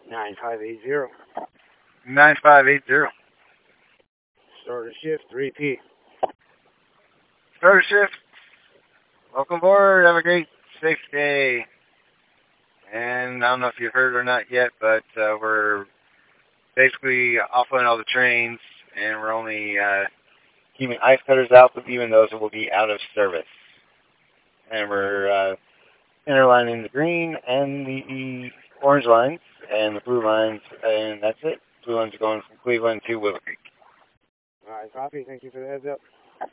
9580. 9580. Start a shift, repeat. Start a shift. Welcome aboard. Have a great, safe day. And I don't know if you've heard or not yet, but we're basically offloading all the trains, and we're only keeping ice cutters out, but even those will be out of service. And we're interlining the green and the orange lines and the blue lines, and that's it. Blue lines are going from Cleveland to Willow Creek. All right, copy. Thank you for the heads up.